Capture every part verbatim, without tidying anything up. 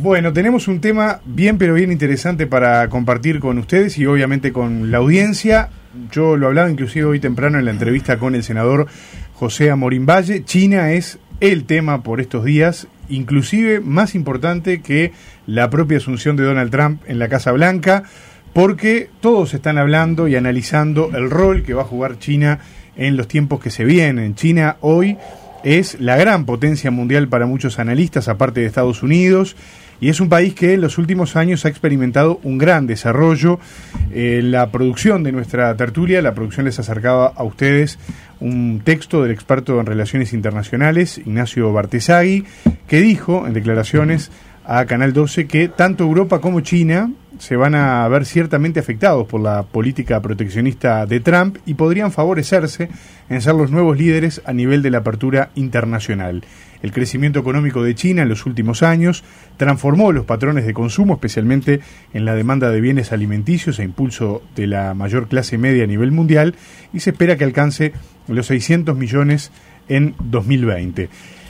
Bueno, tenemos un tema bien pero bien interesante para compartir con ustedes y obviamente con la audiencia. Yo lo hablaba inclusive hoy temprano en la entrevista con el senador José Amorín Valle. China es el tema por estos días, inclusive más importante que la propia asunción de Donald Trump en la Casa Blanca, porque todos están hablando y analizando el rol que va a jugar China en los tiempos que se vienen. China hoy es la gran potencia mundial para muchos analistas, aparte de Estados Unidos, y es un país que en los últimos años ha experimentado un gran desarrollo. Eh, la producción de nuestra tertulia, la producción les acercaba a ustedes un texto del experto en relaciones internacionales, Ignacio Bartesagui, que dijo en declaraciones a Canal doce que tanto Europa como China se van a ver ciertamente afectados por la política proteccionista de Trump y podrían favorecerse en ser los nuevos líderes a nivel de la apertura internacional. El crecimiento económico de China en los últimos años transformó los patrones de consumo, especialmente en la demanda de bienes alimenticios e impulso de la mayor clase media a nivel mundial, y se espera que alcance los seiscientos millones en dos mil veinte.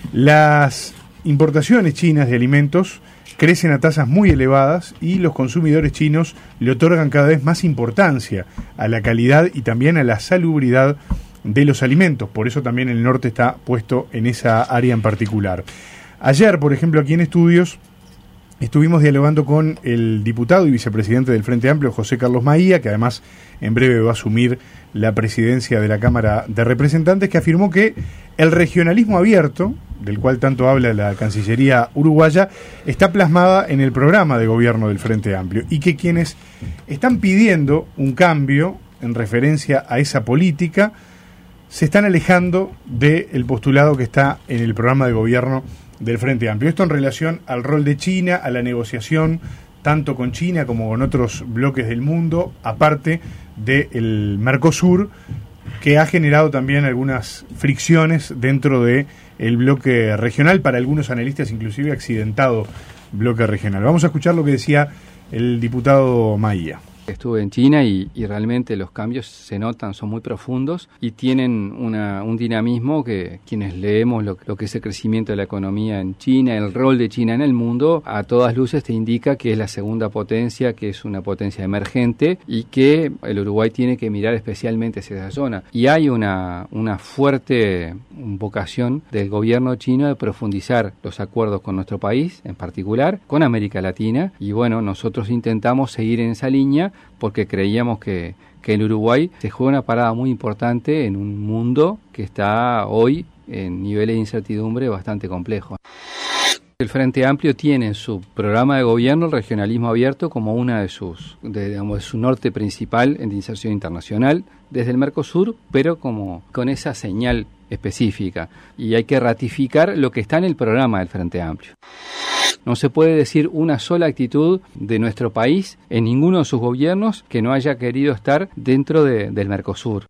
Las importaciones chinas de alimentos crecen a tasas muy elevadas y los consumidores chinos le otorgan cada vez más importancia a la calidad y también a la salubridad de los alimentos. Por eso también el norte está puesto en esa área en particular. Ayer, por ejemplo, aquí en Estudios, estuvimos dialogando con el diputado y vicepresidente del Frente Amplio, José Carlos Maía, que además en breve va a asumir la presidencia de la Cámara de Representantes, que afirmó que el regionalismo abierto, del cual tanto habla la Cancillería uruguaya, está plasmada en el programa de gobierno del Frente Amplio y que quienes están pidiendo un cambio en referencia a esa política se están alejando del postulado que está en el programa de gobierno del Frente Amplio. Esto en relación al rol de China, a la negociación tanto con China como con otros bloques del mundo, aparte del Mercosur, que ha generado también algunas fricciones dentro de el bloque regional, para algunos analistas inclusive accidentado bloque regional. Vamos a escuchar lo que decía el diputado Maía. Estuve en China y, y realmente los cambios se notan, son muy profundos y tienen una, un dinamismo que quienes leemos lo, lo que es el crecimiento de la economía en China, el rol de China en el mundo, a todas luces te indica que es la segunda potencia, que es una potencia emergente y que el Uruguay tiene que mirar especialmente hacia esa zona. Y hay una, una fuerte vocación del gobierno chino de profundizar los acuerdos con nuestro país, en particular con América Latina, y bueno, nosotros intentamos seguir en esa línea porque creíamos que, que el Uruguay se juega una parada muy importante en un mundo que está hoy en niveles de incertidumbre bastante complejos. El Frente Amplio tiene en su programa de gobierno el regionalismo abierto como una de sus, de, digamos, de su norte principal en inserción internacional desde el Mercosur, pero como con esa señal específica. Y hay que ratificar lo que está en el programa del Frente Amplio. No se puede decir una sola actitud de nuestro país en ninguno de sus gobiernos que no haya querido estar dentro de, del Mercosur.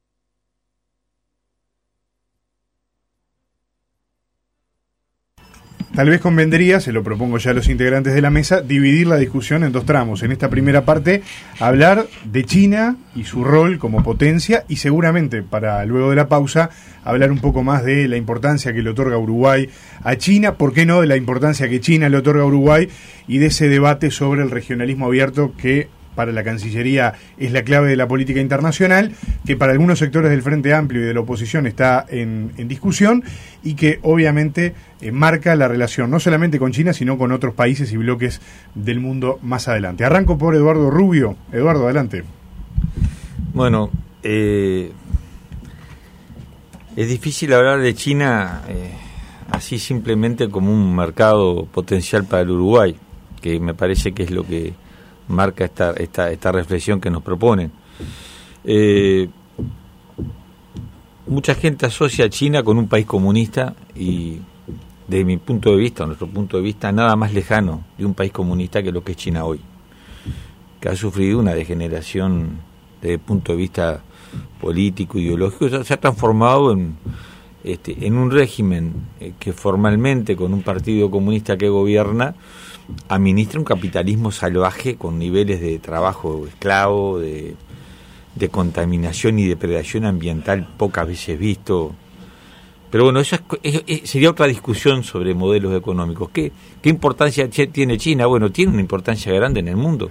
Tal vez convendría, se lo propongo ya a los integrantes de la mesa, dividir la discusión en dos tramos. En esta primera parte, hablar de China y su rol como potencia y seguramente, para luego de la pausa, hablar un poco más de la importancia que le otorga Uruguay a China, por qué no de la importancia que China le otorga a Uruguay y de ese debate sobre el regionalismo abierto que para la Cancillería es la clave de la política internacional, que para algunos sectores del Frente Amplio y de la oposición está en, en discusión y que obviamente eh, marca la relación no solamente con China, sino con otros países y bloques del mundo más adelante. Arranco por Eduardo Rubio. Eduardo, adelante. Bueno, eh, es difícil hablar de China eh, así simplemente como un mercado potencial para el Uruguay, que me parece que es lo que marca esta esta esta reflexión que nos proponen. Eh, mucha gente asocia a China con un país comunista y desde mi punto de vista, nuestro punto de vista, nada más lejano de un país comunista que lo que es China hoy, que ha sufrido una degeneración desde el punto de vista político, ideológico, se ha, se ha transformado en este en un régimen eh, que formalmente con un partido comunista que gobierna administra un capitalismo salvaje con niveles de trabajo esclavo, de, de contaminación y depredación ambiental pocas veces visto, Pero bueno, eso es, es, es, sería otra discusión sobre modelos económicos. ¿Qué, qué importancia tiene China? Bueno, tiene una importancia grande en el mundo.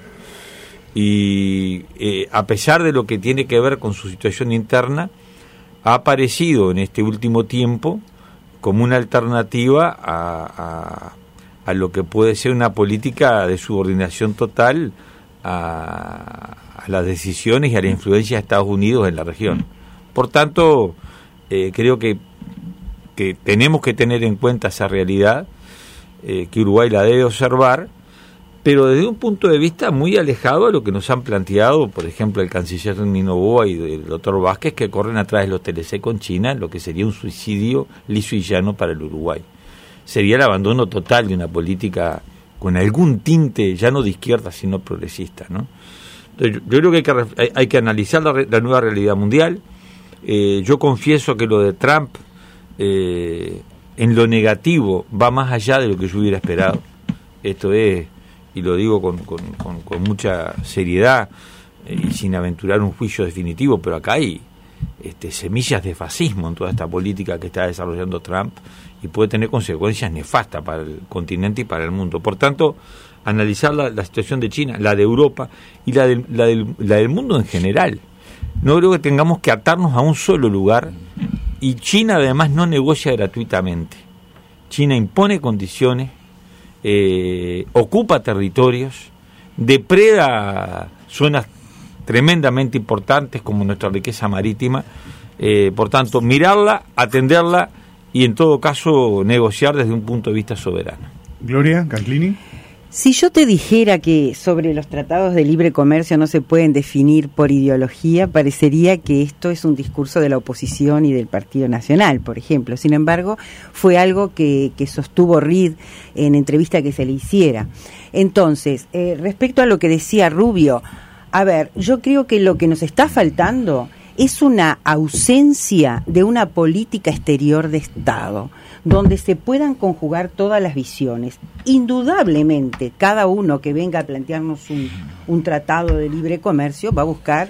Y eh, a pesar de lo que tiene que ver con su situación interna, ha aparecido en este último tiempo como una alternativa a, a, a lo que puede ser una política de subordinación total a, a las decisiones y a la influencia de Estados Unidos en la región. Por tanto, eh, creo que, que tenemos que tener en cuenta esa realidad, eh, que Uruguay la debe observar, pero desde un punto de vista muy alejado a lo que nos han planteado, por ejemplo, el canciller Nino Boa y el doctor Vázquez, que corren atrás de los T L C con China, lo que sería un suicidio liso y llano para el Uruguay. Sería el abandono total de una política con algún tinte, ya no de izquierda, sino progresista, ¿no? Entonces, yo creo que hay que, hay, hay que analizar la, la nueva realidad mundial. Eh, yo confieso que lo de Trump, eh, en lo negativo, va más allá de lo que yo hubiera esperado. Esto es... y lo digo con, con, con, con mucha seriedad eh, y sin aventurar un juicio definitivo, pero acá hay este, semillas de fascismo en toda esta política que está desarrollando Trump y puede tener consecuencias nefastas para el continente y para el mundo. Por tanto, analizar la, la situación de China, la de Europa y la, de, la, del, la del mundo en general. No creo que tengamos que atarnos a un solo lugar, y China además no negocia gratuitamente. China impone condiciones, Eh, ocupa territorios, depreda zonas tremendamente importantes como nuestra riqueza marítima, eh, por tanto, mirarla, atenderla y en todo caso negociar desde un punto de vista soberano. Gloria Canclini. Si yo te dijera que sobre los tratados de libre comercio no se pueden definir por ideología, parecería que esto es un discurso de la oposición y del Partido Nacional, por ejemplo. Sin embargo, fue algo que, que sostuvo Reed en entrevista que se le hiciera. Entonces, eh, respecto a lo que decía Rubio, a ver, yo creo que lo que nos está faltando es una ausencia de una política exterior de Estado, donde se puedan conjugar todas las visiones. Indudablemente, cada uno que venga a plantearnos un, un tratado de libre comercio va a buscar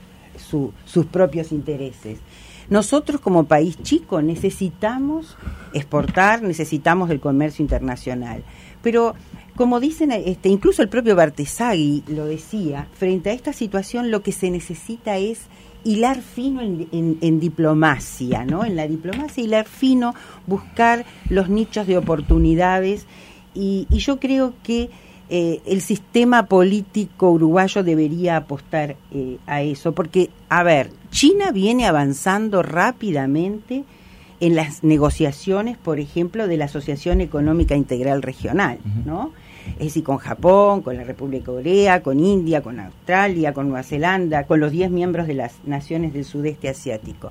su, sus propios intereses. Nosotros como país chico necesitamos exportar, necesitamos el comercio internacional, pero como dicen, este, incluso el propio Bartesagui lo decía, frente a esta situación lo que se necesita es hilar fino en, en, en diplomacia, ¿no? En la diplomacia hilar fino, buscar los nichos de oportunidades y, y yo creo que eh, el sistema político uruguayo debería apostar eh, a eso, porque, a ver, China viene avanzando rápidamente en las negociaciones, por ejemplo, de la Asociación Económica Integral Regional, ¿no? Es decir, con Japón, con la República de Corea, con India, con Australia, con Nueva Zelanda, con los diez miembros de las naciones del sudeste asiático.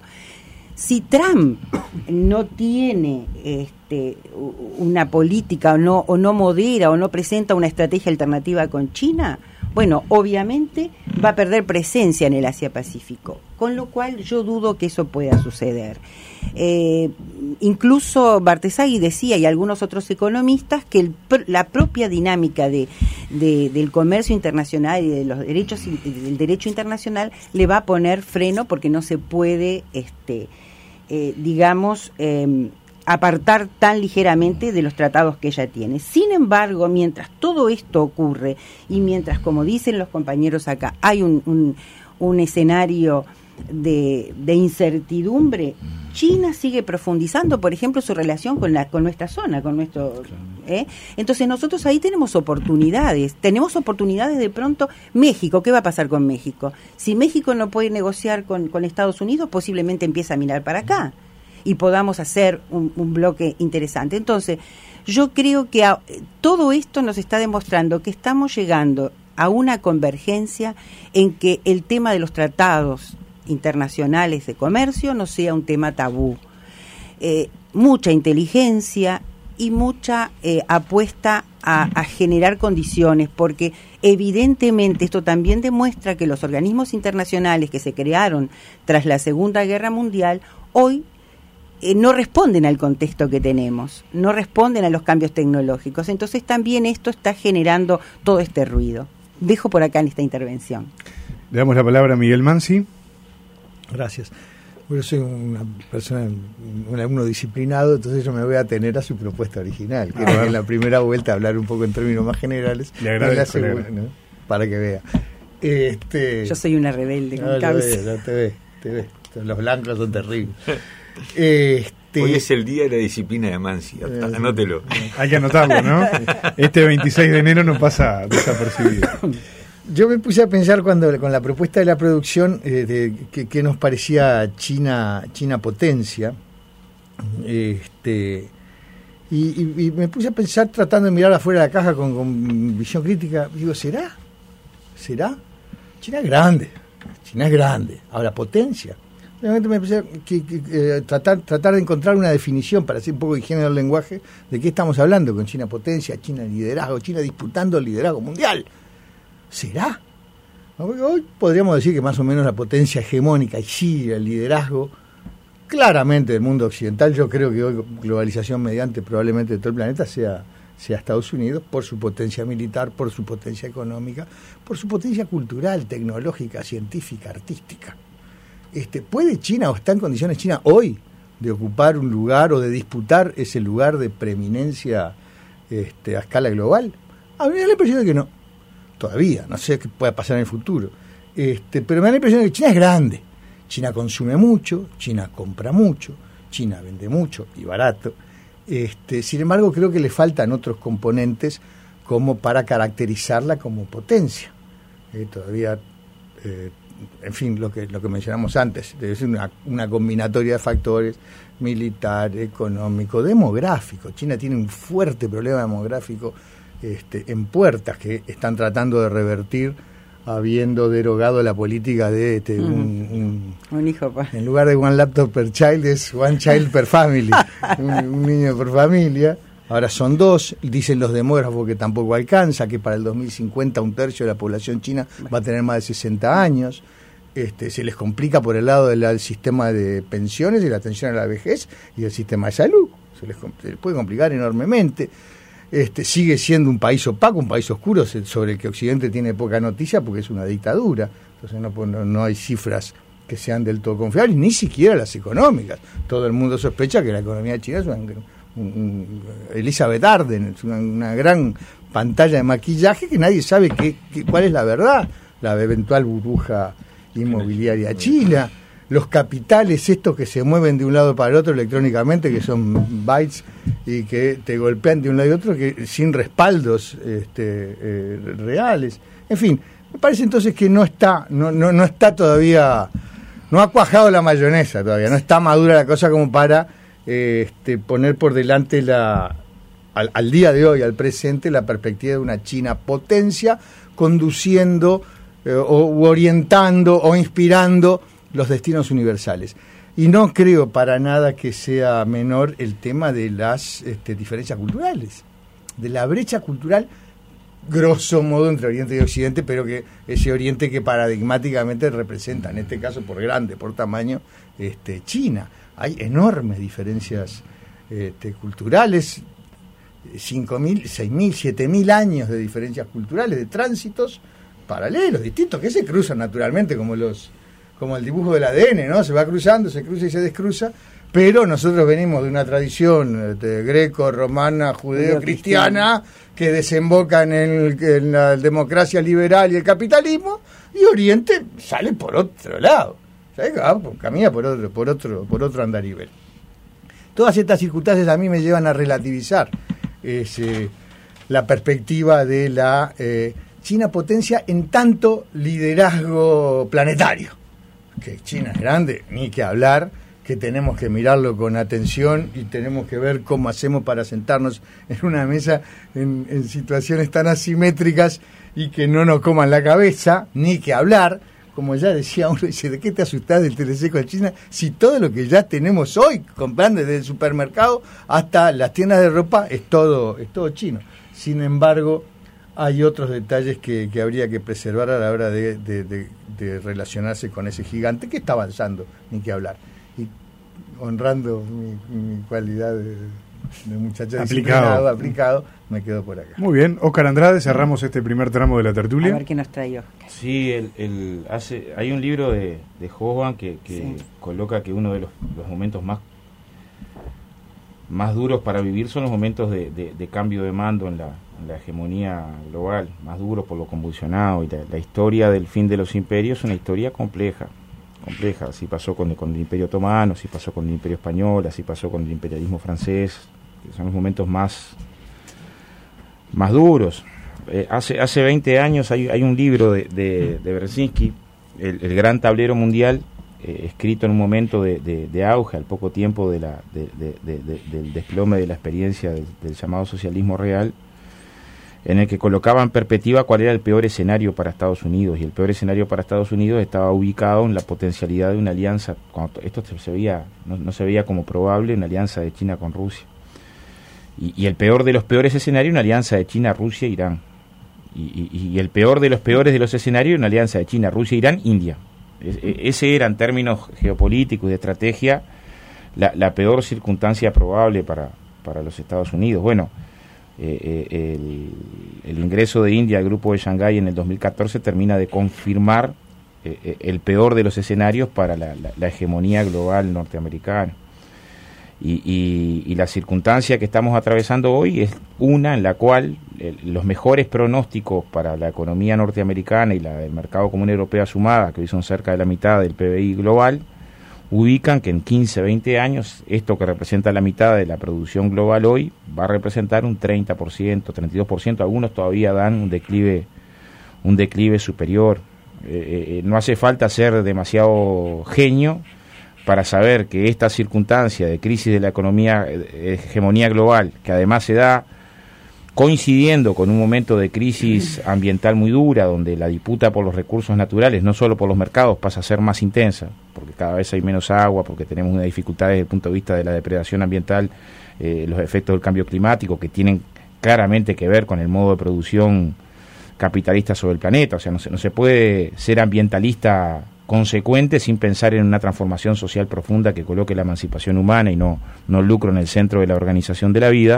Si Trump no tiene este, una política o no, o no modera o no presenta una estrategia alternativa con China, bueno, obviamente va a perder presencia en el Asia-Pacífico, con lo cual yo dudo que eso pueda suceder. Eh, incluso Bartesagui decía, y algunos otros economistas, que el, la propia dinámica de, de, del comercio internacional y de los derechos del derecho internacional le va a poner freno porque no se puede, este, eh, digamos, eh, apartar tan ligeramente de los tratados que ella tiene. Sin embargo, mientras todo esto ocurre y mientras, como dicen los compañeros acá, hay un, un, un escenario de, de incertidumbre, China sigue profundizando, por ejemplo, su relación con la con nuestra zona, con nuestro... ¿eh? Entonces nosotros ahí tenemos oportunidades, tenemos oportunidades de pronto. México, ¿qué va a pasar con México? Si México no puede negociar con, con Estados Unidos, posiblemente empieza a mirar para acá y podamos hacer un, un bloque interesante. Entonces, yo creo que a, todo esto nos está demostrando que estamos llegando a una convergencia en que el tema de los tratados internacionales de comercio no sea un tema tabú. Eh, mucha inteligencia y mucha eh, apuesta a, a generar condiciones, porque evidentemente esto también demuestra que los organismos internacionales que se crearon tras la Segunda Guerra Mundial hoy Eh, no responden al contexto que tenemos, no responden a los cambios tecnológicos. Entonces también esto está generando todo este ruido. Dejo por acá en esta intervención. Le damos la palabra a Miguel Mansi. Gracias. Yo soy una persona, un alumno disciplinado, entonces yo me voy a atener a su propuesta original. Quiero ah, en la primera vuelta hablar un poco en términos más generales. Le agradezco, en la segunda, ¿no? Para que vea. Este, yo soy una rebelde con no, causa. Ve, no te ve, te ve. Los blancos son terribles. Este, Hoy es el día de la disciplina de Mansi, anótelo. Hay que anotarlo, ¿no? Este veintiséis de enero no pasa desapercibido. Yo me puse a pensar cuando con la propuesta de la producción eh, de que, que nos parecía China China potencia, este y, y, y me puse a pensar tratando de mirar afuera de la caja con, con visión crítica. Digo, ¿será? ¿Será? China es grande, China es grande. Ahora, potencia. Realmente me empecé a que, que, eh, tratar, tratar de encontrar una definición para hacer un poco de higiene del lenguaje de qué estamos hablando con China potencia, China liderazgo, China disputando el liderazgo mundial. ¿Será? Hoy podríamos decir que más o menos la potencia hegemónica y sí, el liderazgo claramente del mundo occidental. Yo creo que hoy globalización mediante probablemente de todo el planeta sea, sea Estados Unidos por su potencia militar, por su potencia económica, por su potencia cultural, tecnológica, científica, artística. Este, ¿Puede China o está en condiciones China hoy de ocupar un lugar o de disputar ese lugar de preeminencia este, a escala global? A mí me da la impresión de que no. Todavía, no sé qué pueda pasar en el futuro. Este, pero me da la impresión de que China es grande. China consume mucho, China compra mucho, China vende mucho y barato. Este, sin embargo, creo que le faltan otros componentes como para caracterizarla como potencia. Eh, todavía, eh, en fin, lo que lo que mencionamos antes, debe ser una, una combinatoria de factores militar, económico, demográfico. China tiene un fuerte problema demográfico Este, en puertas que están tratando de revertir habiendo derogado la política de este, mm. un, un, un hijo pa. En lugar de one laptop per child es one child per family un, un niño por familia. Ahora son dos, dicen los demógrafos que tampoco alcanza, que para el dos mil cincuenta un tercio de la población china va a tener más de sesenta años. Este, se les complica por el lado del, del sistema de pensiones y la atención a la vejez y el sistema de salud, se les, se les puede complicar enormemente. Este, sigue siendo un país opaco, un país oscuro sobre el que Occidente tiene poca noticia porque es una dictadura. Entonces no, no, no hay cifras que sean del todo confiables, ni siquiera las económicas. Todo el mundo sospecha que la economía china es una, un, un, Elizabeth Arden, es una, una gran pantalla de maquillaje que nadie sabe qué, qué, cuál es la verdad, la eventual burbuja inmobiliaria china, los capitales estos que se mueven de un lado para el otro electrónicamente, que son bytes y que te golpean de un lado y otro que sin respaldos este, eh, reales. En fin, me parece entonces que no está, no, no, no está todavía, no ha cuajado la mayonesa todavía, no está madura la cosa como para eh, este, poner por delante la, al, al día de hoy, al presente, la perspectiva de una China potencia conduciendo eh, o orientando o inspirando los destinos universales. Y no creo para nada que sea menor el tema de las este, diferencias culturales, de la brecha cultural, grosso modo, entre Oriente y Occidente, pero que ese Oriente que paradigmáticamente representa, en este caso por grande, por tamaño, este, China. Hay enormes diferencias este, culturales, cinco mil, seis mil, siete mil años de diferencias culturales, de tránsitos paralelos, distintos, que se cruzan naturalmente como los como el dibujo del A D N, ¿no? Se va cruzando, se cruza y se descruza, pero nosotros venimos de una tradición este, greco, romana, judeo-cristiana, que desemboca en, el, en la democracia liberal y el capitalismo, y Oriente sale por otro lado, ¿sabes? Ah, camina por otro, por otro, por otro andarivel. Todas estas circunstancias a mí me llevan a relativizar ese, la perspectiva de la eh, China potencia en tanto liderazgo planetario. Que China es grande, ni que hablar, que tenemos que mirarlo con atención y tenemos que ver cómo hacemos para sentarnos en una mesa en, en situaciones tan asimétricas y que no nos coman la cabeza, ni que hablar, como ya decía uno, dice, ¿de qué te asustás del teleseco de China? Si todo lo que ya tenemos hoy, comprando desde el supermercado hasta las tiendas de ropa, es todo, es todo chino. Sin embargo, hay otros detalles que, que habría que preservar a la hora de, de, de, de relacionarse con ese gigante que está avanzando, ni que hablar. Y honrando mi, mi cualidad de, de muchacho Aplicado. disciplinado, aplicado, me quedo por acá. Muy bien, Óscar Andrade, cerramos este primer tramo de la tertulia. A ver qué nos trae Óscar. Sí, el, el, hace, hay un libro de, de Hobsbawm que, que Sí. coloca que uno de los, los momentos más más duros para vivir son los momentos de, de, de cambio de mando en la, en la hegemonía global, más duros por lo convulsionado, y la, la historia del fin de los imperios es una historia compleja, compleja, así pasó con, con el Imperio Otomano, así pasó con el Imperio Español, así pasó con el imperialismo francés, que son los momentos más, más duros. Eh, hace, hace veinte años hay, hay un libro de, de, de Brzezinski, el, el Gran Tablero Mundial, eh, escrito en un momento de, de, de auge, al poco tiempo de la, de, de, de, de, del desplome de la experiencia del, del llamado socialismo real, en el que colocaba en perspectiva cuál era el peor escenario para Estados Unidos, y el peor escenario para Estados Unidos estaba ubicado en la potencialidad de una alianza, cuando esto se veía, no, no se veía como probable, una alianza de China con Rusia, y, y el peor de los peores escenarios, una alianza de China, Rusia, Irán, y, y, y el peor de los peores de los escenarios, una alianza de China, Rusia, Irán, India. Es, ese era, en términos geopolíticos y de estrategia, la, la peor circunstancia probable para, para los Estados Unidos. Bueno, eh, eh, el, el ingreso de India al grupo de Shanghái en el dos mil catorce termina de confirmar eh, el peor de los escenarios para la, la, la hegemonía global norteamericana. Y, y, y la circunstancia que estamos atravesando hoy es una en la cual eh, los mejores pronósticos para la economía norteamericana y la del mercado común europeo sumada, que hoy son cerca de la mitad del P B I global, ubican que en quince, veinte años, esto que representa la mitad de la producción global hoy, va a representar un treinta por ciento, treinta y dos por ciento, algunos todavía dan un declive, un declive superior. Eh, eh, no hace falta ser demasiado genio para saber que esta circunstancia de crisis de la economía, de hegemonía global, que además se da coincidiendo con un momento de crisis ambiental muy dura, donde la disputa por los recursos naturales, no solo por los mercados, pasa a ser más intensa, porque cada vez hay menos agua, porque tenemos una dificultad desde el punto de vista de la depredación ambiental, eh, los efectos del cambio climático, que tienen claramente que ver con el modo de producción capitalista sobre el planeta. O sea, no se, no se puede ser ambientalista consecuente sin pensar en una transformación social profunda que coloque la emancipación humana y no, no lucro en el centro de la organización de la vida.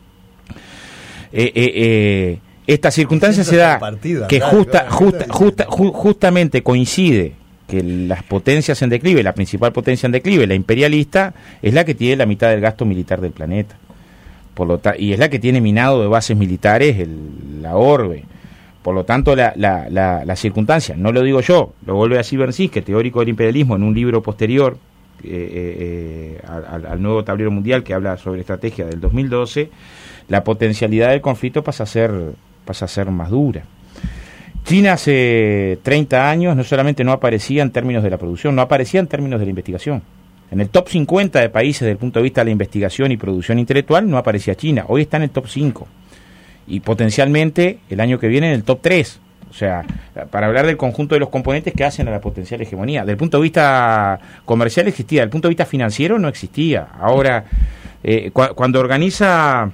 Eh, eh, eh, esta circunstancia se da partido, que Andrade, justa, claro, justa, claro. justa, ju, justamente coincide que las potencias en declive, la principal potencia en declive, la imperialista, es la que tiene la mitad del gasto militar del planeta. Por lo ta- y es la que tiene minado de bases militares el, la orbe. Por lo tanto, la, la, la, la circunstancia, no lo digo yo, lo vuelve a decir Brzezinski, teórico del imperialismo, en un libro posterior eh, eh, al, al nuevo tablero mundial que habla sobre estrategia del dos mil doce, la potencialidad del conflicto pasa a ser, pasa a ser más dura. China hace treinta años no solamente no aparecía en términos de la producción, no aparecía en términos de la investigación. En el top cincuenta de países desde el punto de vista de la investigación y producción intelectual no aparecía China, hoy está en el top cinco. Y potencialmente el año que viene en el top tres. O sea, para hablar del conjunto de los componentes que hacen a la potencial hegemonía. Desde el punto de vista comercial existía, desde el punto de vista financiero no existía. Ahora, eh, cu- cuando organiza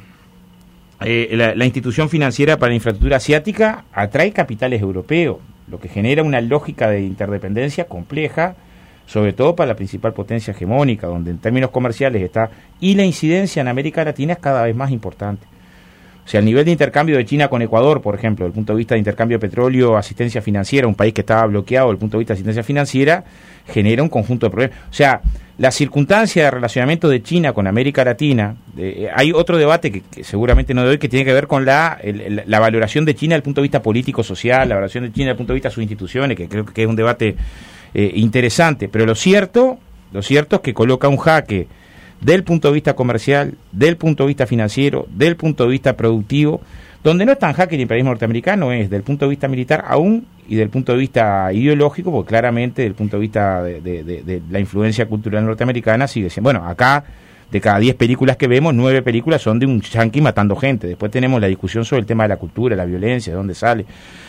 eh, la, la institución financiera para la infraestructura asiática, atrae capitales europeos, lo que genera una lógica de interdependencia compleja, sobre todo para la principal potencia hegemónica, donde en términos comerciales está, y la incidencia en América Latina es cada vez más importante. O sea, el nivel de intercambio de China con Ecuador, por ejemplo, desde el punto de vista de intercambio de petróleo, asistencia financiera, un país que estaba bloqueado desde el punto de vista de asistencia financiera, genera un conjunto de problemas. O sea, la circunstancia de relacionamiento de China con América Latina, eh, hay otro debate que, que seguramente no de hoy, que tiene que ver con la, el, la valoración de China desde el punto de vista político-social, la valoración de China desde el punto de vista de sus instituciones, que creo que es un debate eh, interesante. Pero lo cierto, lo cierto es que coloca un jaque del punto de vista comercial, del punto de vista financiero, del punto de vista productivo, donde no es tan jaque el imperialismo norteamericano, es del punto de vista militar aún y del punto de vista ideológico, porque claramente del punto de vista de, de, de, de la influencia cultural norteamericana sigue siendo, bueno, acá de cada diez películas que vemos, nueve películas son de un yanqui matando gente. Después tenemos la discusión sobre el tema de la cultura, la violencia, de dónde sale.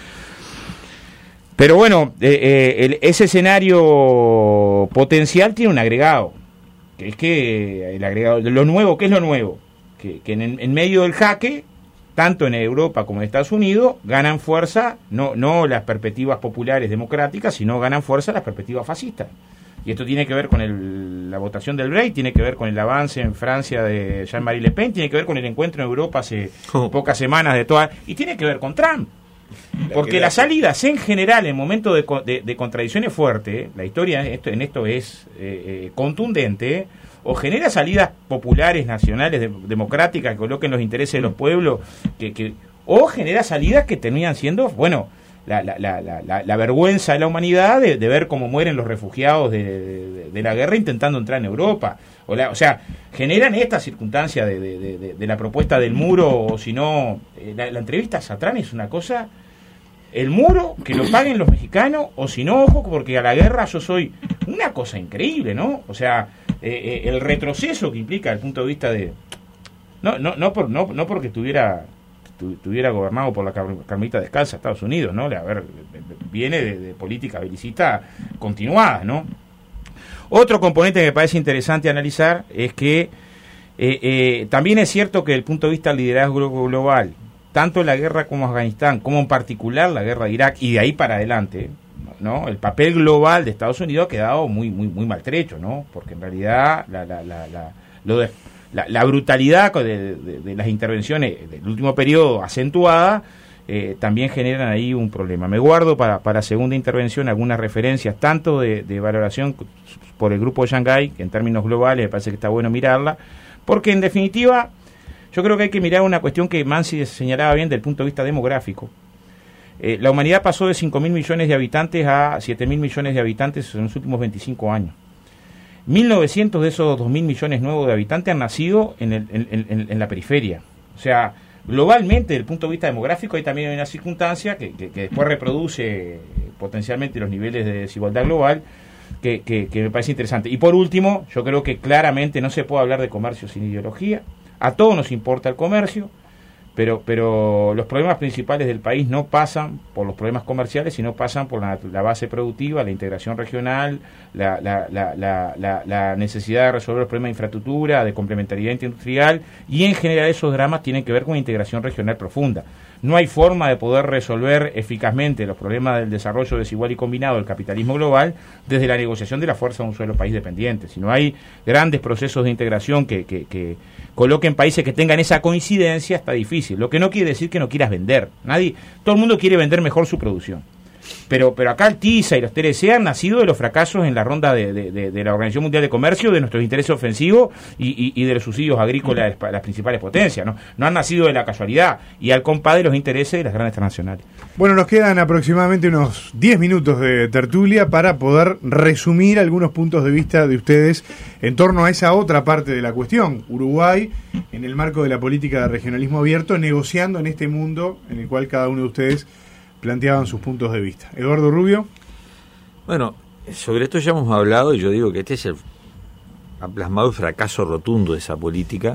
Pero bueno, eh, eh, el, ese escenario potencial tiene un agregado, que es que el agregado, lo nuevo, ¿qué es lo nuevo? Que, que en, en medio del jaque, tanto en Europa como en Estados Unidos, ganan fuerza, no, no las perspectivas populares democráticas, sino ganan fuerza las perspectivas fascistas. y esto tiene que ver con el, la votación del Brexit, tiene que ver con el avance en Francia de Jean-Marie Le Pen, tiene que ver con el encuentro en Europa hace oh. pocas semanas de todas, y tiene que ver con Trump. Porque las salidas en general en momentos de, de, de contradicciones fuertes, la historia esto, en esto es eh, eh, contundente, o genera salidas populares, nacionales, de, democráticas, que coloquen los intereses de los pueblos, que, que o genera salidas que terminan siendo, bueno, la, la, la, la, la vergüenza de la humanidad de, de ver cómo mueren los refugiados de, de, de la guerra intentando entrar en Europa. O, la, o sea, generan esta circunstancia de, de, de, de la propuesta del muro, o si no, la, la entrevista a Satrán es una cosa, el muro, que lo paguen los mexicanos, o si no, ojo, porque a la guerra yo soy una cosa increíble, ¿no? O sea, eh, eh, el retroceso que implica desde el punto de vista de... No, no, no, por, no, no porque tuviera... tuviera gobernado por la Carmelita Descalza Estados Unidos, ¿no? A ver, viene de, de política belicista continuada, ¿no? Otro componente que me parece interesante analizar es que eh, eh, también es cierto que desde el punto de vista del liderazgo global, tanto la guerra como Afganistán, como en particular la guerra de Irak, y de ahí para adelante, ¿no? El papel global de Estados Unidos ha quedado muy, muy, muy maltrecho, ¿no? Porque en realidad la, la, la, la, lo de La, la brutalidad de, de, de las intervenciones del último periodo acentuada eh, también generan ahí un problema. Me guardo para, para segunda intervención algunas referencias tanto de, de valoración por el grupo de Shanghái, que en términos globales me parece que está bueno mirarla, porque en definitiva yo creo que hay que mirar una cuestión que Mansi señalaba bien desde el punto de vista demográfico. Eh, la humanidad pasó de cinco mil millones de habitantes a siete mil millones de habitantes en los últimos veinticinco años. mil novecientos de esos dos mil millones nuevos de habitantes han nacido en, el, en, en, en la periferia. O sea, globalmente, desde el punto de vista demográfico, hay también una circunstancia que, que, que después reproduce potencialmente los niveles de desigualdad global, que, que, que me parece interesante. Y por último, yo creo que claramente no se puede hablar de comercio sin ideología. A todos nos importa el comercio, pero pero los problemas principales del país no pasan por los problemas comerciales, sino pasan por la, la base productiva, la integración regional, la, la, la, la, la, la necesidad de resolver los problemas de infraestructura, de complementariedad industrial, y en general esos dramas tienen que ver con una integración regional profunda. No hay forma de poder resolver eficazmente los problemas del desarrollo desigual y combinado del capitalismo global desde la negociación de la fuerza de un solo país dependiente. Si no hay grandes procesos de integración que, que, que coloquen países que tengan esa coincidencia, está difícil. Lo que no quiere decir que no quieras vender. Nadie, todo el mundo quiere vender mejor su producción. Pero pero acá el TISA y los T L C han nacido de los fracasos en la ronda de, de, de, de la Organización Mundial de Comercio, de nuestros intereses ofensivos y, y, y de los subsidios agrícolas de las principales potencias, ¿no? No han nacido de la casualidad y al compás de los intereses de las grandes transnacionales. Bueno, nos quedan aproximadamente unos diez minutos de tertulia para poder resumir algunos puntos de vista de ustedes en torno a esa otra parte de la cuestión. Uruguay, en el marco de la política de regionalismo abierto, negociando en este mundo en el cual cada uno de ustedes planteaban sus puntos de vista. Eduardo Rubio. Bueno, sobre esto ya hemos hablado y yo digo que este es el ha plasmado el fracaso rotundo de esa política,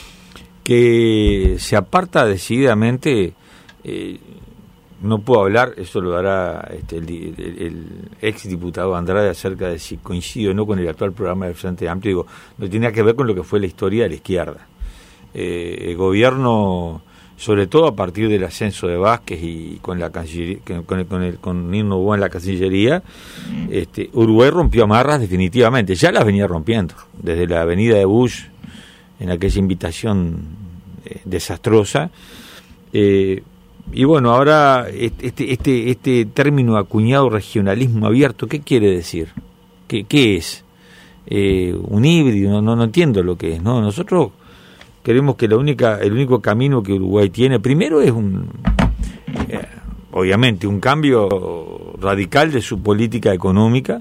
que se aparta decididamente. Eh, no puedo hablar, eso lo hará este, el, el, el ex diputado Andrade acerca de si coincide o no con el actual programa del Frente Amplio. Digo, no tiene que ver con lo que fue la historia de la izquierda. Eh, el gobierno, sobre todo a partir del ascenso de Vázquez y con la cancillería, con el, con el con Nino Noboa en la Cancillería, este, Uruguay rompió amarras definitivamente, ya las venía rompiendo, desde la avenida de Bush, en aquella invitación eh, desastrosa, eh, y bueno, ahora este, este, este término acuñado regionalismo abierto, ¿qué quiere decir? ¿Qué, qué es? Eh, un híbrido, no, no, no entiendo lo que es, ¿no? Nosotros creemos que la única, el único camino que Uruguay tiene, primero es un, eh, obviamente, un cambio radical de su política económica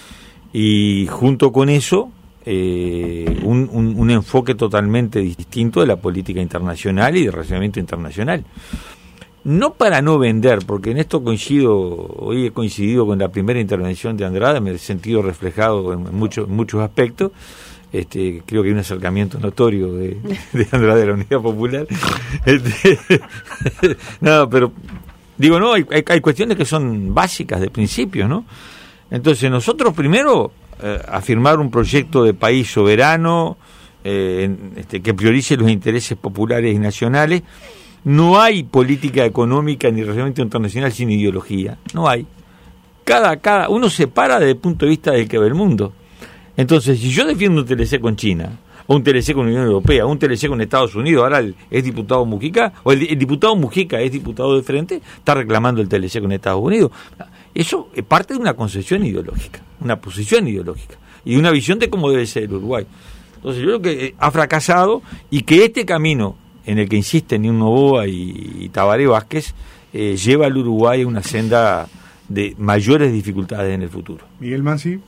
y junto con eso eh, un, un, un enfoque totalmente distinto de la política internacional y del relacionamiento internacional. No para no vender, porque en esto coincido, hoy he coincidido con la primera intervención de Andrade, me he sentido reflejado en muchos, muchos aspectos. Este, creo que hay un acercamiento notorio de, de Andrade a la Unidad Popular. Este, no, pero digo, no, hay, hay, hay cuestiones que son básicas de principios, ¿no? Entonces, nosotros primero eh, afirmar un proyecto de país soberano eh, este, que priorice los intereses populares y nacionales. No hay política económica ni relacionamiento internacional sin ideología, no hay. cada, cada uno se para desde el punto de vista del que ve el mundo. Entonces, si yo defiendo un T L C con China, o un T L C con la Unión Europea, o un T L C con Estados Unidos, ahora el, es diputado Mujica, o el, el diputado Mujica es diputado de Frente, está reclamando el T L C con Estados Unidos. Eso es parte de una concesión ideológica, una posición ideológica, y una visión de cómo debe ser el Uruguay. Entonces, yo creo que ha fracasado, y que este camino en el que insisten Nino Noboa y, y Tabaré Vázquez eh, lleva al Uruguay a una senda de mayores dificultades en el futuro. Miguel Mansi.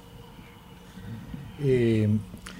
Eh,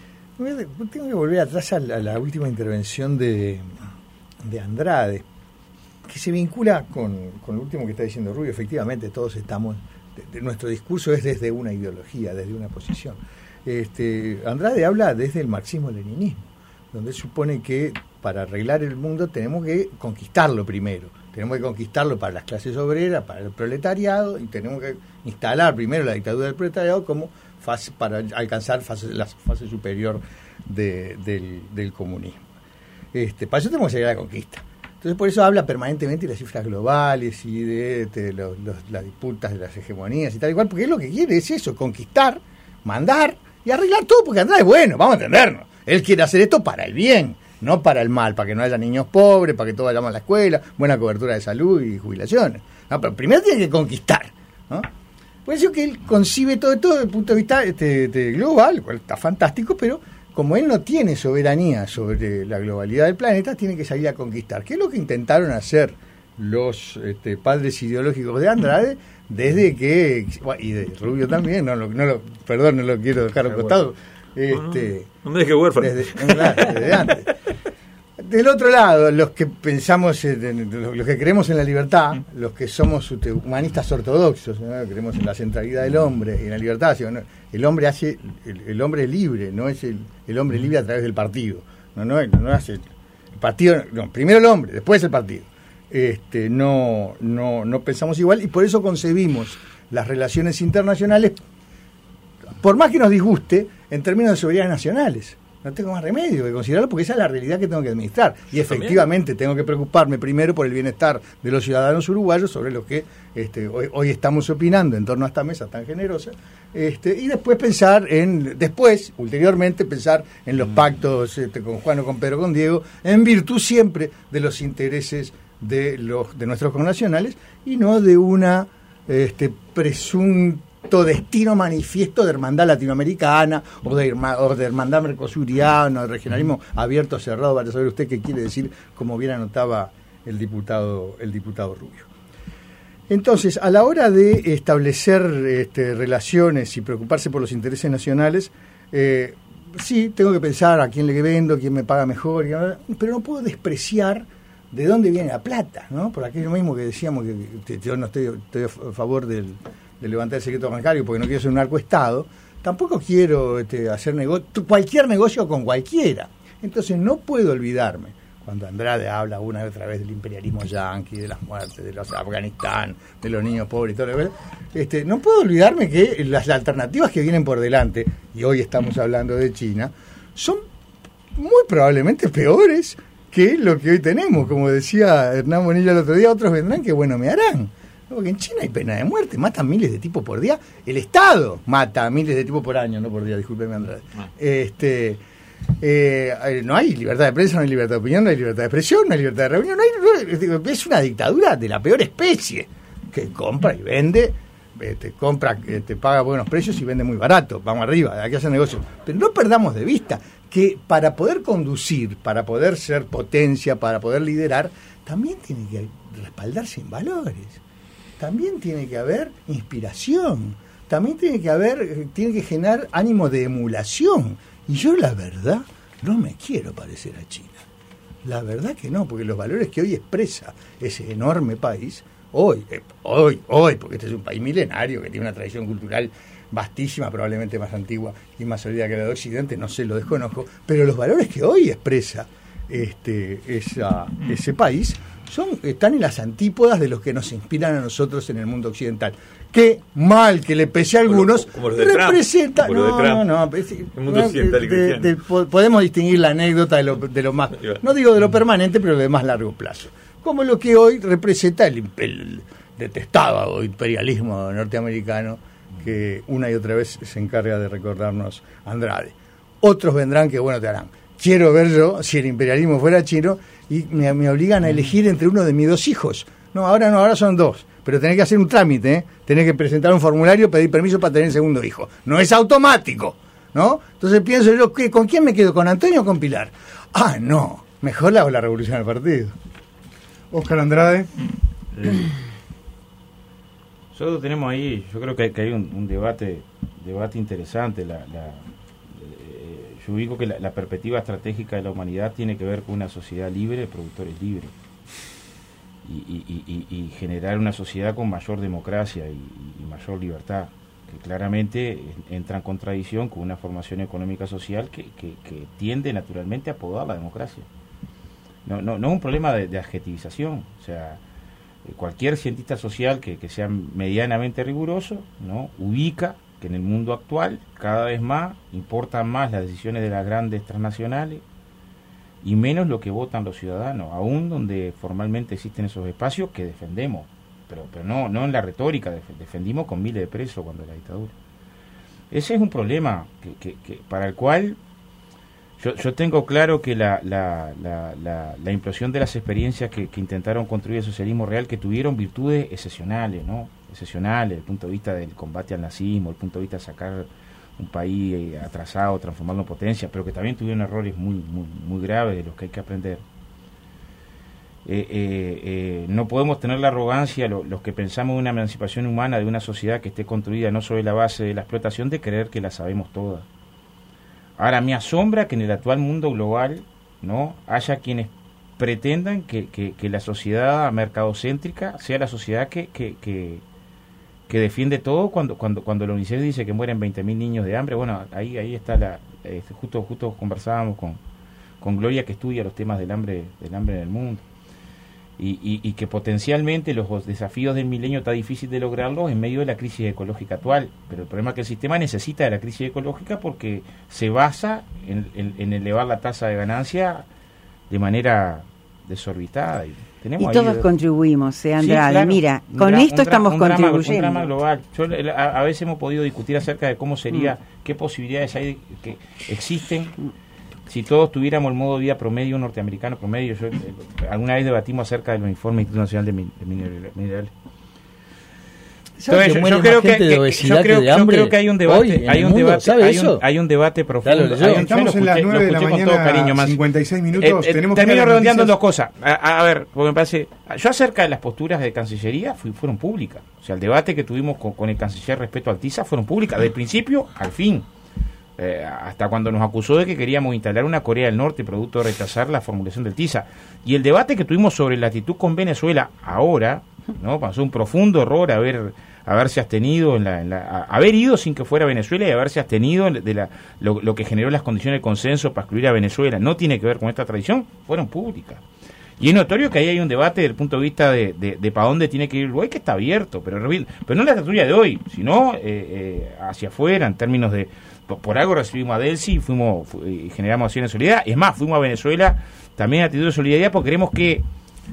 tengo que volver atrás a la, a la última intervención de, de Andrade, que se vincula con, con lo último que está diciendo Rubio. Efectivamente, todos estamos, de, de, nuestro discurso es desde una ideología, desde una posición. Este, Andrade habla desde el marxismo-leninismo, donde supone que para arreglar el mundo tenemos que conquistarlo primero. Tenemos que conquistarlo para las clases obreras, para el proletariado, y tenemos que instalar primero la dictadura del proletariado como fase para alcanzar fase, la fase superior de, del, del comunismo. Este, para eso tenemos que llegar a la conquista. Entonces, por eso habla permanentemente de las cifras globales y de, de los, los, las disputas de las hegemonías y tal y cual, porque él lo que quiere es eso, conquistar, mandar y arreglar todo, porque Andrade es bueno, vamos a entendernos. Él quiere hacer esto para el bien, no para el mal, para que no haya niños pobres, para que todos vayamos a la escuela, buena cobertura de salud y jubilaciones. No, pero primero tiene que conquistar, ¿no? Por eso que él concibe todo esto desde el punto de vista este, este, global, cual está fantástico, pero como él no tiene soberanía sobre la globalidad del planeta, tiene que salir a conquistar. ¿Qué es lo que intentaron hacer los este, padres ideológicos de Andrade desde que, y de Rubio también, no, no, no perdón, no lo quiero dejar a costado, este, no, no, no me deje huérfano. Desde, claro, desde antes. Del otro lado, los que pensamos, en, los que creemos en la libertad, los que somos humanistas ortodoxos, ¿no? Creemos en la centralidad del hombre y en la libertad, ¿no? El hombre hace, el, el hombre libre, no es el, el hombre libre a través del partido, no, no, no hace el partido, no, primero el hombre, después el partido. Este, no, no, no pensamos igual y por eso concebimos las relaciones internacionales, por más que nos disguste, en términos de soberanía nacionales. No tengo más remedio que considerarlo porque esa es la realidad que tengo que administrar. Y efectivamente tengo que preocuparme primero por el bienestar de los ciudadanos uruguayos sobre lo que este, hoy, hoy estamos opinando en torno a esta mesa tan generosa. Este, y después pensar en, después, ulteriormente, pensar en los pactos este, con Juan o con Pedro, con Diego, en virtud siempre de los intereses de los de nuestros connacionales y no de una este, presunta destino manifiesto de hermandad latinoamericana o de, o de hermandad mercosuriana, de regionalismo abierto, cerrado, para saber usted qué quiere decir, como bien anotaba el diputado el diputado Rubio. Entonces, a la hora de establecer este, relaciones y preocuparse por los intereses nacionales, eh, sí, tengo que pensar a quién le vendo, quién me paga mejor, pero no puedo despreciar de dónde viene la plata, ¿no? Por aquello mismo que decíamos que, que yo no estoy, estoy a favor del de levantar el secreto bancario porque no quiero ser un narcoestado, tampoco quiero este, hacer negocio, cualquier negocio con cualquiera. Entonces no puedo olvidarme, cuando Andrade habla una y otra vez del imperialismo yanqui, de las muertes, de los Afganistán, de los niños pobres y todo lo este, no puedo olvidarme que las alternativas que vienen por delante, y hoy estamos hablando de China, son muy probablemente peores que lo que hoy tenemos. Como decía Hernán Bonilla el otro día, otros vendrán que bueno me harán. Porque en China hay pena de muerte, matan miles de tipos por día. El Estado mata miles de tipos por año, no por día, discúlpeme Andrade. Ah. Este, eh, no hay libertad de prensa, no hay libertad de opinión, no hay libertad de expresión, no hay libertad de reunión. No hay, es una dictadura de la peor especie, que compra y vende, este, compra, te paga buenos precios y vende muy barato. Vamos arriba, hay que hacer negocio. Pero no perdamos de vista que para poder conducir, para poder ser potencia, para poder liderar, también tiene que respaldarse en valores. También tiene que haber inspiración, también tiene que haber, tiene que generar ánimo de emulación. Y yo la verdad no me quiero parecer a China. La verdad que no, porque los valores que hoy expresa ese enorme país, hoy, eh, hoy, hoy, porque este es un país milenario que tiene una tradición cultural vastísima, probablemente más antigua y más sólida que la de Occidente, no sé, lo desconozco, pero los valores que hoy expresa este, esa, ese país son, están en las antípodas de los que nos inspiran a nosotros en el mundo occidental. Qué mal que le pese a algunos, como los de representa... Trump, como no, los de Trump. no, no, es, el mundo no, occidental y de, de, de, podemos distinguir la anécdota de lo, de lo más... No digo de lo permanente, pero de más largo plazo. Como lo que hoy representa el, el, detestado imperialismo norteamericano que una y otra vez se encarga de recordarnos Andrade. Otros vendrán que, bueno, te harán. Quiero ver yo, si el imperialismo fuera chino, y me, me obligan a elegir entre uno de mis dos hijos. No, ahora no, ahora son dos. Pero tenés que hacer un trámite, ¿eh? Tenés que presentar un formulario, pedir permiso para tener el segundo hijo. No es automático, ¿no? Entonces pienso yo, ¿qué, ¿con quién me quedo? ¿Con Antonio o con Pilar? Ah, no, mejor la hago la revolución del partido. Oscar Andrade. Eh, nosotros tenemos ahí, yo creo que hay, que hay un, un debate debate interesante. La, la, eh, yo digo que la, la perspectiva estratégica de la humanidad tiene que ver con una sociedad libre de productores libres. Y, y, y, y generar una sociedad con mayor democracia y, y mayor libertad, que claramente entra en contradicción con una formación económica social que, que, que tiende naturalmente a podar la democracia. No, no, no es un problema de, de adjetivización, o sea, cualquier cientista social que, que sea medianamente riguroso, ¿no?, ubica que en el mundo actual cada vez más importan más las decisiones de las grandes transnacionales y menos lo que votan los ciudadanos, aún donde formalmente existen esos espacios que defendemos, pero pero no no en la retórica, def- defendimos con miles de presos cuando la dictadura. Ese es un problema que, que, que para el cual yo, yo tengo claro que la, la, la, la, la implosión de las experiencias que, que intentaron construir el socialismo real, que tuvieron virtudes excepcionales, ¿no? Excepcionales, desde el punto de vista del combate al nazismo, desde el punto de vista de sacar un país atrasado, transformarlo en potencia, pero que también tuvieron errores muy muy, muy graves de los que hay que aprender. Eh, eh, eh, no podemos tener la arrogancia, lo, los que pensamos en una emancipación humana de una sociedad que esté construida no sobre la base de la explotación, de creer que la sabemos todas. Ahora, me asombra que en el actual mundo global, ¿no?, haya quienes pretendan que, que, que la sociedad mercadocéntrica sea la sociedad que... que, que que defiende todo cuando cuando cuando la UNICEF dice que mueren veinte mil niños de hambre. Bueno, ahí ahí está la eh, justo justo conversábamos con con Gloria, que estudia los temas del hambre del hambre en el mundo, y, y, y que potencialmente los desafíos del milenio está difícil de lograrlos en medio de la crisis ecológica actual, pero el problema es que el sistema necesita de la crisis ecológica porque se basa en, en, en elevar la tasa de ganancia de manera desorbitada. Y, y todos ahí, contribuimos, eh, Andrade. Sí, claro, Mira, con dra- esto estamos un drama, contribuyendo. Un drama global. Yo, a, a veces hemos podido discutir acerca de cómo sería, mm. qué posibilidades hay que existen si todos tuviéramos el modo de vida promedio norteamericano promedio. Yo, eh, alguna vez debatimos acerca de los informes del Instituto Nacional de, min- de Minerales. Entonces, yo, yo creo que, que yo creo, que yo creo que hay un debate, hay un mundo, debate, hay un, hay un debate profundo. Claro, hay un, estamos en las nueve de la mañana, cariño, cincuenta y seis minutos. Eh, eh, tenemos termino redondeando dos cosas. A, a ver, porque me parece, yo acerca de las posturas de Cancillería fui, fueron públicas. O sea, el debate que tuvimos con, con el canciller respecto al TISA fueron públicas, del principio al fin. Eh, hasta cuando nos acusó de que queríamos instalar una Corea del Norte producto de rechazar la formulación del TISA. Y el debate que tuvimos sobre la actitud con Venezuela ahora, ¿no? Pasó un profundo error haber haberse abstenido en la, en la a, haber ido sin que fuera Venezuela y haberse abstenido de la lo, lo que generó las condiciones de consenso para excluir a Venezuela. No tiene que ver con esta tradición, fueron públicas. Y es notorio que ahí hay un debate desde el punto de vista de, de, de para dónde tiene que ir Uruguay, que está abierto, pero, pero no en la tertulia de hoy, sino eh, eh, hacia afuera, en términos de, por, por algo recibimos a Delcy y fuimos, fu, y generamos acciones de solidaridad. Es más, fuimos a Venezuela también a actitud de solidaridad porque queremos que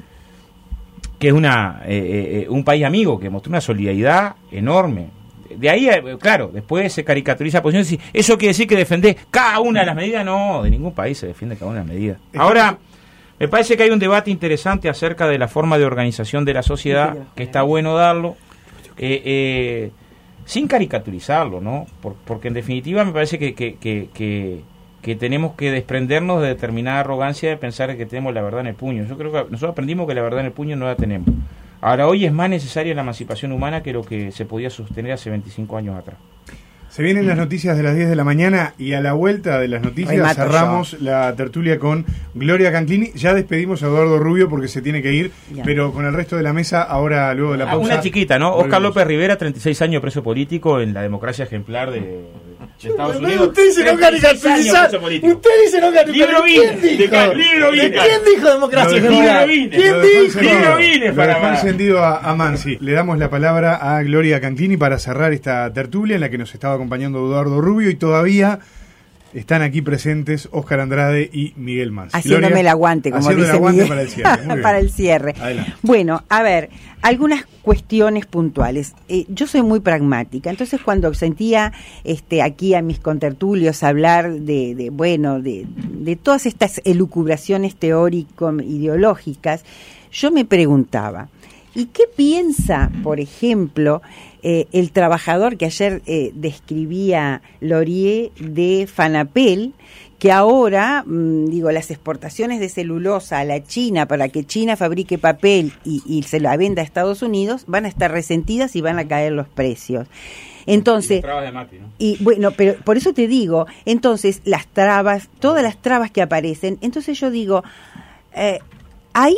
que es una eh, eh, un país amigo que mostró una solidaridad enorme. De ahí, eh, claro, después se caricaturiza la posición y dice, ¿eso quiere decir que defendés cada una de las medidas? No, de ningún país se defiende cada una de las medidas. Ahora, me parece que hay un debate interesante acerca de la forma de organización de la sociedad, que está bueno darlo, eh, eh, sin caricaturizarlo, ¿no? Por, porque en definitiva me parece que, que, que, que que tenemos que desprendernos de determinada arrogancia de pensar que tenemos la verdad en el puño. Yo creo que nosotros aprendimos que la verdad en el puño no la tenemos. Ahora, hoy es más necesaria la emancipación humana que lo que se podía sostener hace veinticinco años atrás. Se vienen las noticias de las diez de la mañana y a la vuelta de las noticias cerramos yo. la tertulia con Gloria Canclini. Ya despedimos a Eduardo Rubio porque se tiene que ir, ya. pero con el resto de la mesa, ahora luego de la pausa... Una chiquita, ¿no? Oscar López Rivera, treinta y seis años preso político en la democracia ejemplar de... de Estados Unidos. Usted dice no caricaturizar. Usted dice no caricaturizar. Libro Vine. Libro Vine. ¿Quién dijo democracia ejemplar? ¿Quién dijo? Libro Vine. Lo dejó encendido a, a Mansi. Le damos la palabra a Gloria Canclini para cerrar esta tertulia en la que nos estaba acompañando Eduardo Rubio y todavía están aquí presentes Óscar Andrade y Miguel Mansi. Haciéndome Gloria, el aguante, como haciendo dice el aguante Miguel. para el cierre. Muy bien. Para el cierre. Adelante. Bueno, a ver, algunas cuestiones puntuales. Eh, yo soy muy pragmática, entonces cuando sentía este aquí a mis contertulios hablar de, de bueno, de, de todas estas elucubraciones teórico-ideológicas, yo me preguntaba, ¿y qué piensa, por ejemplo, eh, el trabajador que ayer eh, describía Laurier de Fanapel, que ahora, mmm, digo, las exportaciones de celulosa a la China para que China fabrique papel y, y se la venda a Estados Unidos van a estar resentidas y van a caer los precios? Entonces, y las trabas de Macri, ¿no? Y bueno, pero por eso te digo, entonces las trabas, todas las trabas que aparecen, entonces yo digo, eh, ahí,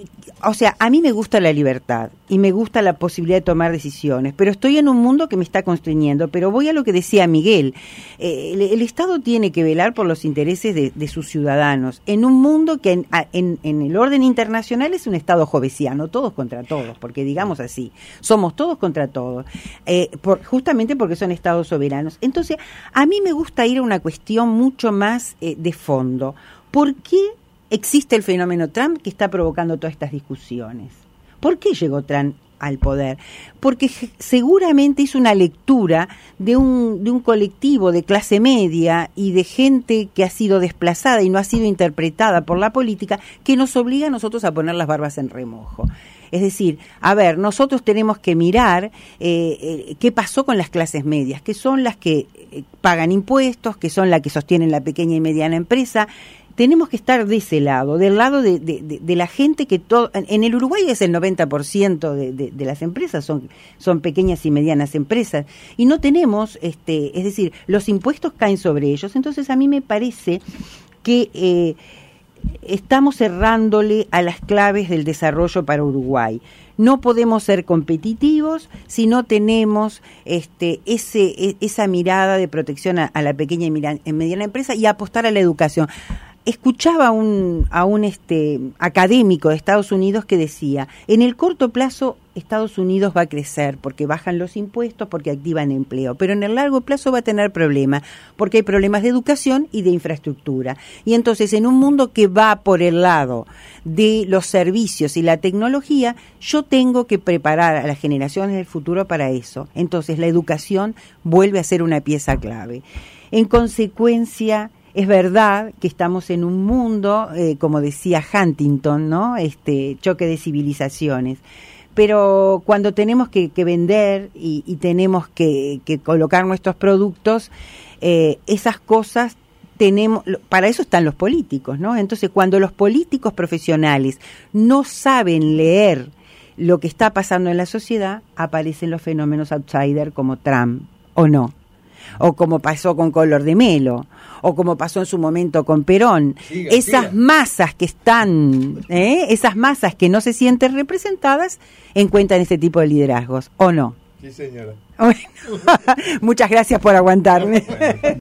o sea, a mí me gusta la libertad y me gusta la posibilidad de tomar decisiones, pero estoy en un mundo que me está constriñendo. Pero voy a lo que decía Miguel, eh, el, el Estado tiene que velar por los intereses de, de sus ciudadanos en un mundo que en, en, en el orden internacional es un Estado jovesiano, todos contra todos, porque digamos así, somos todos contra todos, eh, por, justamente porque son Estados soberanos. Entonces, a mí me gusta ir a una cuestión mucho más eh, de fondo. ¿Por qué existe el fenómeno Trump que está provocando todas estas discusiones? ¿Por qué llegó Trump al poder? Porque seguramente hizo una lectura de un, de un colectivo de clase media y de gente que ha sido desplazada y no ha sido interpretada por la política, que nos obliga a nosotros a poner las barbas en remojo. Es decir, a ver, nosotros tenemos que mirar eh, eh, qué pasó con las clases medias, que son las que eh, pagan impuestos, que son las que sostienen la pequeña y mediana empresa. Tenemos que estar de ese lado, del lado de, de, de, de la gente que todo... En el Uruguay es el noventa por ciento de, de, de las empresas, son, son pequeñas y medianas empresas, y no tenemos, este, es decir, los impuestos caen sobre ellos. Entonces a mí me parece que eh, estamos cerrándole a las claves del desarrollo para Uruguay. No podemos ser competitivos si no tenemos este, ese, esa mirada de protección a, a la pequeña y mediana empresa y apostar a la educación. Escuchaba un, a un este, académico de Estados Unidos que decía, en el corto plazo Estados Unidos va a crecer porque bajan los impuestos, porque activan empleo, pero en el largo plazo va a tener problemas, porque hay problemas de educación y de infraestructura. Y entonces en un mundo que va por el lado de los servicios y la tecnología, yo tengo que preparar a las generaciones del futuro para eso. Entonces la educación vuelve a ser una pieza clave. En consecuencia, es verdad que estamos en un mundo, eh, como decía Huntington, ¿no? Este choque de civilizaciones. Pero cuando tenemos que, que vender y, y tenemos que, que colocar nuestros productos, eh, esas cosas tenemos, para eso están los políticos, ¿no? Entonces, cuando los políticos profesionales no saben leer lo que está pasando en la sociedad, aparecen los fenómenos outsider como Trump, ¿o no? O como pasó con Collor de Mello, o como pasó en su momento con Perón. Siga, esas siga. masas que están, ¿eh? esas masas que no se sienten representadas, encuentran este tipo de liderazgos, ¿o no? Sí, señora. Bueno, muchas gracias por aguantarme.